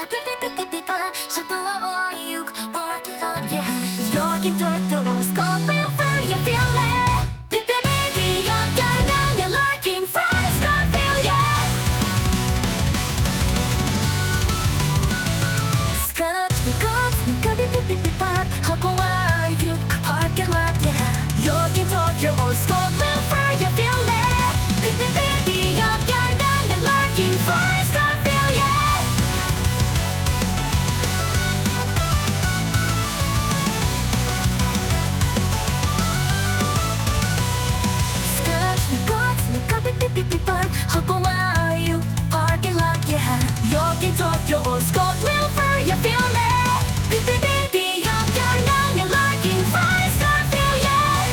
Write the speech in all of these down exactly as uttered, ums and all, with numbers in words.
여긴 돌도록 Scotland for your feeling. Baby, you're gonna be lurking for Scotland, yeah. Scotch, Scotch, Scotland, 하고 와, you parking lot, yeah. 여긴 돌도록 Scotland for your feeling. Baby, you're gonna be lurking for Scotland, yeah. 하고 와, you parking lot, yeah. 여긴 도쿄 Scotland for your feeling. Baby, baby, you're gonna be lurking for Scotland, yeah.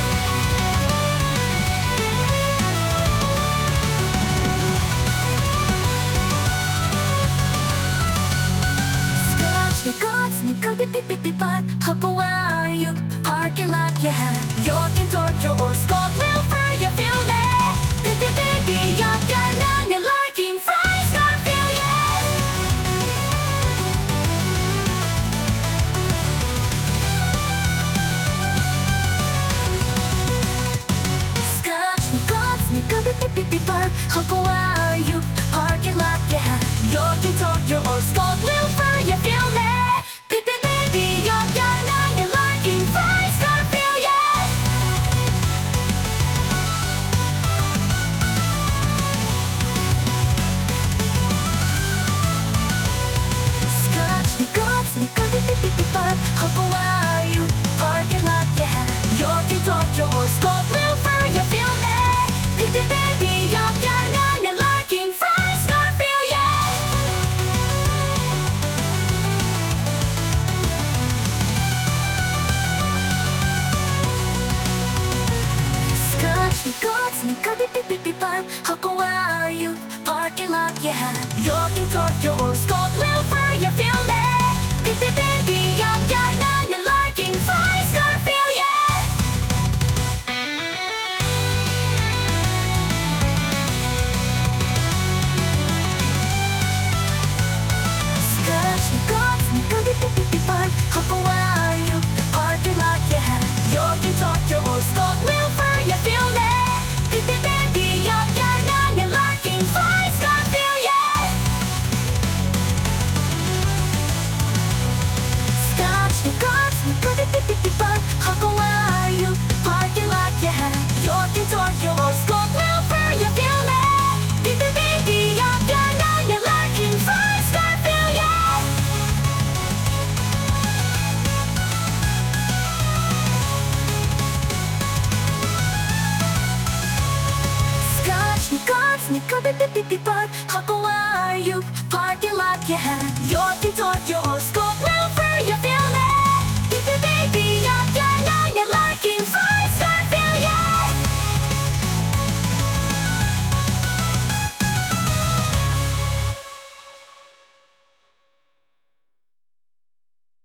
Scotch, Scotch, Scotland, 하고 와, you parking lot, yeah. 여긴 도쿄 Scotland for your feeling. Baby, baby, you're gonna be lurking for Scotland, yeah. Scotch, Scotch, 하고 와, you parking lot, yeah. 여긴 도쿄 Scotland for your feeling. Baby, baby, you're gonna be lurking for Scotland, yeah. 하고 와, you parking lot, yeah. 여긴 도쿄 Scotland for your feeling. Baby, baby, you're gonna be lurking for Scotland, yeah. Scotch, Scotch, 하고 와, you parking lot, yeah. 여긴 도쿄 Scotland for your feeling. Baby, baby, you're gonna be lurking for Scotland, yeah. Scotch, Scotch, 하고 와, you parking lot, yeah. 여긴 도쿄 Scotland for your feeling. Baby, baby, you're gonna be lurking for Scotland, yeah. 하고 와, you parking lot, yeah. 여긴 도쿄 Scotland for your feeling. Baby, baby, you're gonna be lurking for Scotland, yeah. Scotch, Scotch, 하고 와, you parking lot, yeah. 여긴 도쿄 Scotland